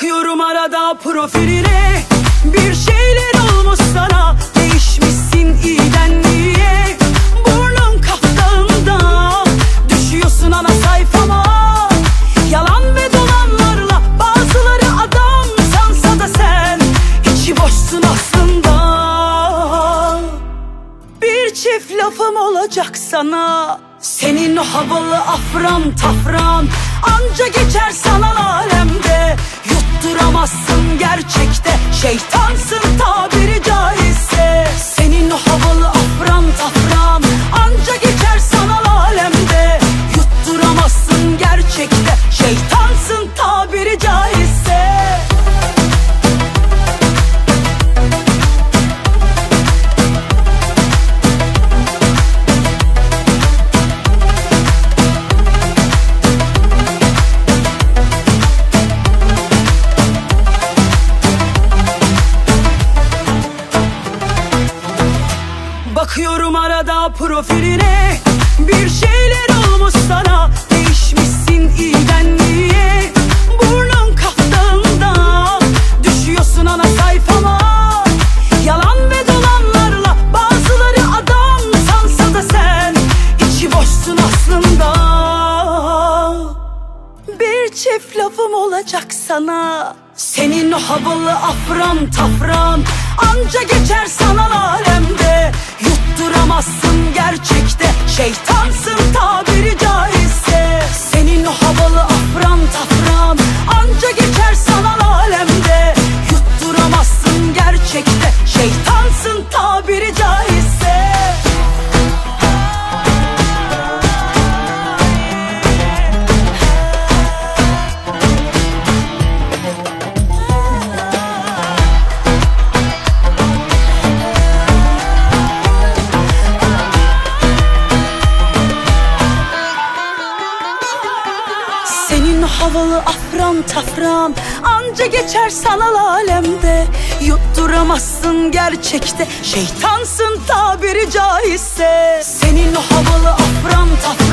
Bakıyorum arada profiline, bir şeyler olmuş sana. Değişmişsin iyiden iyiye, burnun kaftağında. Düşüyorsun ana sayfama, yalan ve dolanlarla. Bazıları adam sansa da sen içi boşsun aslında. Bir çift lafım olacak sana, senin o havalı afran tafran anca geçer sanal alemde. Yutturamazsın gerçekte, şeytansın tabiri caizse. Senin o havalı afran tafran anca geçer sanal alemde. Yutturamazsın gerçekte, şeytansın tabiri caizse. Bakıyorum arada profiline, bir şeyler olmuş sana. Değişmişsin iyiden iyiye, burnun kaftağında. Düşüyorsun ana sayfama, yalan ve dolanlarla. Bazıları adam sansa da sen içi boşsun aslında. Bir çift lafım olacak sana, senin o havalı afran tafran anca geçer sanal alemde. Yutturamazsın gerçekte, şeytansın tabiri caizse. Senin o havalı afran tafran anca geçer sanal alemde. Yutturamazsın gerçekte, şeytansın tabiri caizse. Havalı afran tafran anca geçer sanal alemde. Yutturamazsın gerçekte, şeytansın tabiri caizse. Senin o havalı afran tafran